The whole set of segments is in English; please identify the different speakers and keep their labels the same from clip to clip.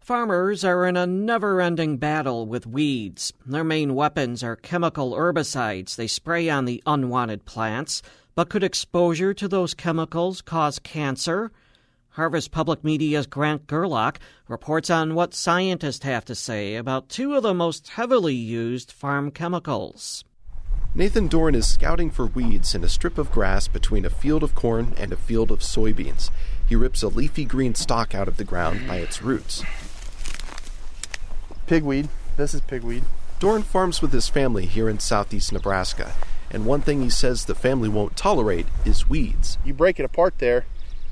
Speaker 1: Farmers are in a never-ending battle with weeds. Their main weapons are chemical herbicides they spray on the unwanted plants. But could exposure to those chemicals cause cancer? Harvest Public Media's Grant Gerlach reports on what scientists have to say about two of the most heavily used farm chemicals.
Speaker 2: Nathan Dorn is scouting for weeds in a strip of grass between a field of corn and a field of soybeans. He rips a leafy green stalk out of the ground by its roots.
Speaker 3: Pigweed. This is pigweed.
Speaker 2: Dorn farms with his family here in southeast Nebraska, and one thing he says the family won't tolerate is weeds.
Speaker 3: You break it apart there,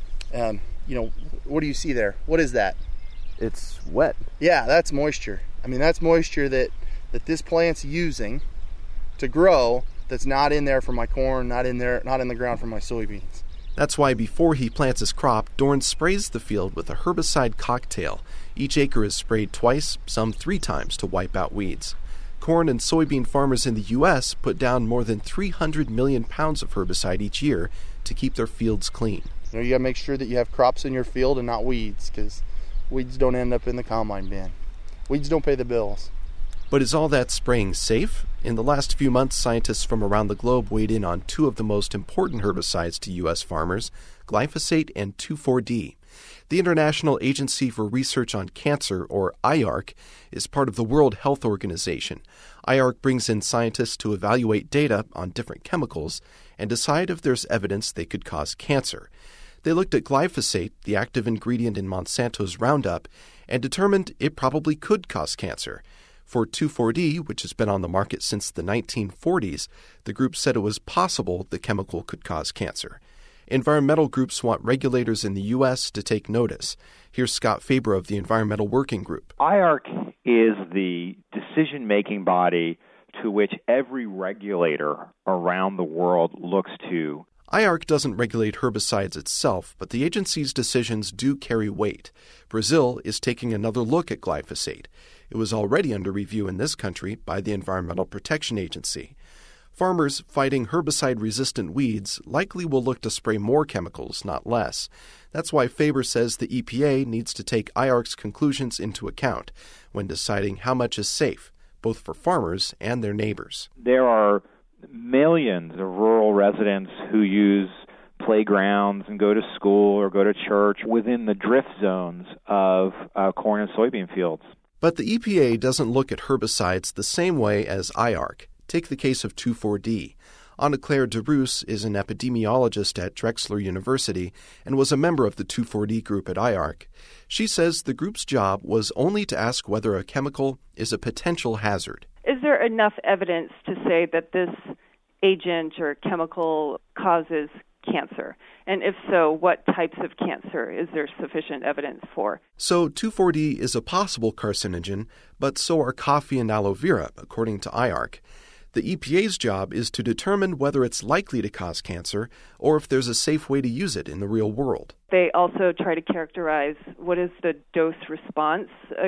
Speaker 3: what do you see there? What is that?
Speaker 2: It's wet.
Speaker 3: Yeah, that's moisture. That's moisture that this plant's using to grow that's not in there for my corn, not in the ground for my soybeans.
Speaker 2: That's why before he plants his crop, Dorn sprays the field with a herbicide cocktail. Each acre is sprayed twice, some 3 times, to wipe out weeds. Corn and soybean farmers in the U.S. put down more than 300 million pounds of herbicide each year to keep their fields clean.
Speaker 3: You got to make sure that you have crops in your field and not weeds, because weeds don't end up in the combine bin. Weeds don't pay the bills.
Speaker 2: But is all that spraying safe? In the last few months, scientists from around the globe weighed in on 2 of the most important herbicides to U.S. farmers, glyphosate and 2,4-D. The International Agency for Research on Cancer, or IARC, is part of the World Health Organization. IARC brings in scientists to evaluate data on different chemicals and decide if there's evidence they could cause cancer. They looked at glyphosate, the active ingredient in Monsanto's Roundup, and determined it probably could cause cancer. For 2,4-D, which has been on the market since the 1940s, the group said it was possible the chemical could cause cancer. Environmental groups want regulators in the U.S. to take notice. Here's Scott Faber of the Environmental Working Group.
Speaker 4: IARC is the decision-making body to which every regulator around the world looks to.
Speaker 2: IARC doesn't regulate herbicides itself, but the agency's decisions do carry weight. Brazil is taking another look at glyphosate. It was already under review in this country by the Environmental Protection Agency. Farmers fighting herbicide-resistant weeds likely will look to spray more chemicals, not less. That's why Faber says the EPA needs to take IARC's conclusions into account when deciding how much is safe, both for farmers and their neighbors.
Speaker 4: There are millions of rural residents who use playgrounds and go to school or go to church within the drift zones of corn and soybean fields.
Speaker 2: But the EPA doesn't look at herbicides the same way as IARC. Take the case of 2,4-D. Anna-Claire DeRoos is an epidemiologist at Drexel University and was a member of the 2,4-D group at IARC. She says the group's job was only to ask whether a chemical is a potential hazard.
Speaker 5: Is there enough evidence to say that this agent or chemical causes cancer? And if so, what types of cancer is there sufficient evidence for?
Speaker 2: So 2,4-D is a possible carcinogen, but so are coffee and aloe vera, according to IARC. The EPA's job is to determine whether it's likely to cause cancer or if there's a safe way to use it in the real world.
Speaker 5: They also try to characterize what is the dose response,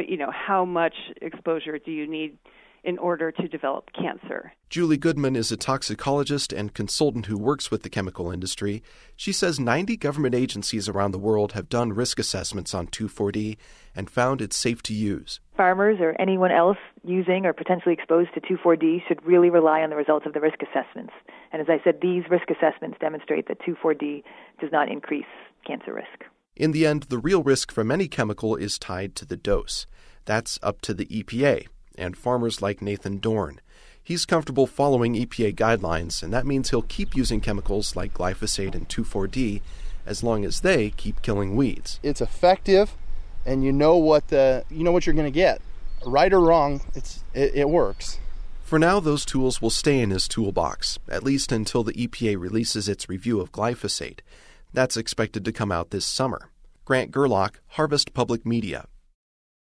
Speaker 5: how much exposure do you need in order to develop cancer.
Speaker 2: Julie Goodman is a toxicologist and consultant who works with the chemical industry. She says 90 government agencies around the world have done risk assessments on 2,4-D and found it's safe to use.
Speaker 6: Farmers or anyone else using or potentially exposed to 2,4-D should really rely on the results of the risk assessments. And as I said, these risk assessments demonstrate that 2,4-D does not increase cancer risk.
Speaker 2: In the end, the real risk from any chemical is tied to the dose. That's up to the EPA and farmers like Nathan Dorn. He's comfortable following EPA guidelines, and that means he'll keep using chemicals like glyphosate and 2,4-D as long as they keep killing weeds.
Speaker 3: It's effective, and you know what you're going to get. Right or wrong, it works.
Speaker 2: For now, those tools will stay in his toolbox, at least until the EPA releases its review of glyphosate. That's expected to come out this summer. Grant Gerlach, Harvest Public Media.